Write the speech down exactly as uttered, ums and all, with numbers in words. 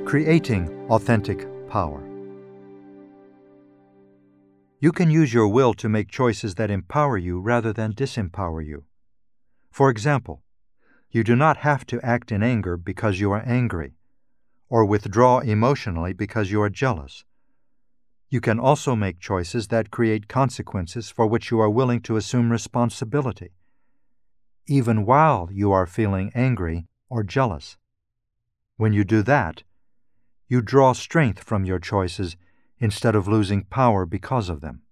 Creating authentic power. You can use your will to make choices that empower you rather than disempower you. For example, you do not have to act in anger because you are angry, or withdraw emotionally because you are jealous. You can also make choices that create consequences for which you are willing to assume responsibility, even while you are feeling angry or jealous. When you do that, you draw strength from your choices instead of losing power because of them.